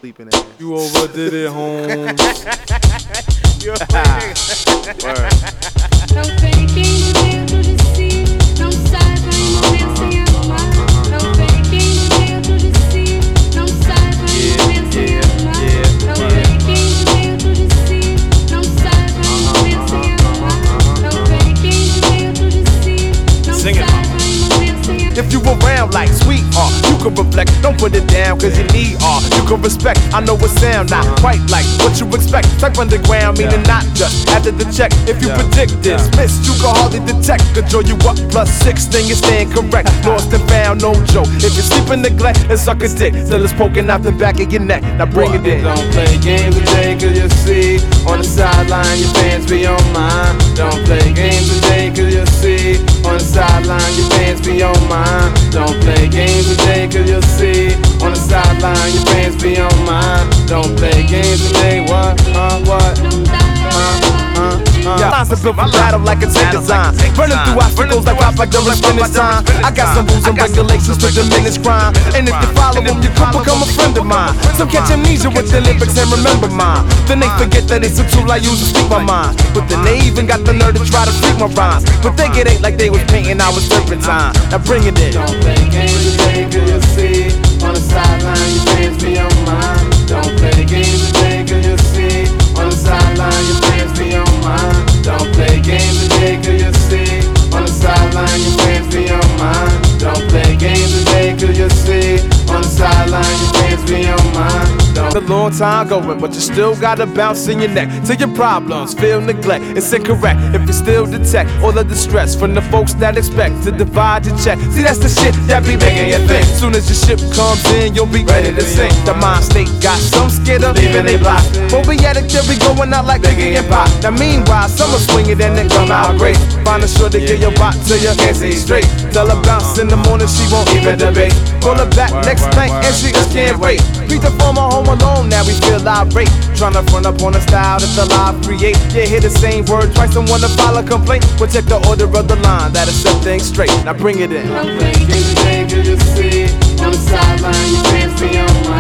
Sleeping in. You overdid it, Holmes. You a funny nigga. Word. No faking the deal to deceive. No sideline, no dancing in my mind. No faking the deal to deceive. No sideline, no dancing in my mind. No faking the deal to deceive. No sideline, no dancing in my mind. No faking the deal to deceive. No Sing it. sideline, no dancing in my mind. If you around like sweetheart, you can reflect. Don't put it down cause you need art. You can respect. I know it sound not quite like what you expect. Type underground meaning not just after the check. If you predict this, miss, you can hardly detect. Control you up +6, then you stand correct. Lost and found, no joke. If you sleep in neglect, it's suck a dick till it's poking out the back of your neck. Now bring it in. Don't play games today cause you see on the sideline your fans be on mine. Don't play games today cause you see on the sideline your fans be on mine. Don't play games today cause you see on the sideline your fans be on mine. Don't play games today, what? What? Lines are built for battle like it's a design. Running through obstacles like rap like during finish time. I got some rules and regulations to diminish crime. And if you follow them, you could become a friend of mine. Some catch amnesia with their lyrics and remember mine. Then they forget that it's a tool I use to speak my mind. But then they even got the nerve to try to freak my rhymes. But they get it like they was painting, I was turpentine. Now bring it in. Don't play games today cause you see on the sideline your fans be on mine. Don't play games today cause you see on the sideline your fans be on mine. Don't play games today cause you see on the sideline your fans be on mine. Don't play games today cause you see on the sideline your fans be on mine. A long time going, but you still gotta bounce in your neck till your problems feel neglect. It's incorrect if you still detect all of the stress from the folks that expect to divide your check. See, that's the shit that be making you think. Soon as your ship comes in, you'll be ready to sink. The mind state got some scared of leaving they block. Phobiatic theory going out like Biggie and Pop. Now meanwhile, some will swing it and then come out great. Find a sure to get your bot till you can't see straight. Tell her bounce in the morning, she won't even debate. Pull her back next night and she just can't wait. Beat the former home alone, now we feel irate. Tryna front up on a style that the live create. Yeah, hear the same word twice and wanna file a complaint. We'll check the order of the line, that'll set things straight. Now bring it in. Don't play games today cause you see on the sideline your fans be on mine.